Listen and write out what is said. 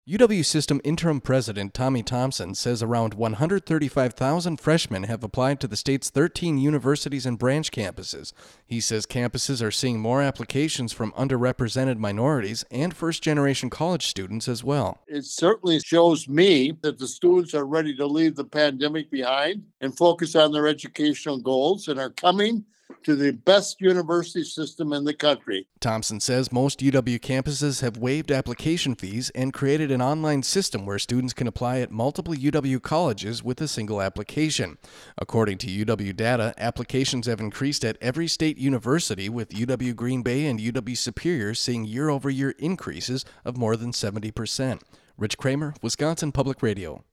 UW System Interim President Tommy Thompson says around 135,000 freshmen have applied to the state's 13 universities and branch campuses. He says campuses are seeing more applications from underrepresented minorities and first-generation college students as well. It certainly shows me that the students are ready to leave the pandemic behind and focus on their educational goals and are coming to the best university system in the country. Thompson says most UW campuses have waived application fees and created an online system where students can apply at multiple UW colleges with a single application. According to UW data, applications have increased at every state university, with UW Green Bay and UW Superior seeing year-over-year increases of more than 70%. Rich Kramer, Wisconsin Public Radio.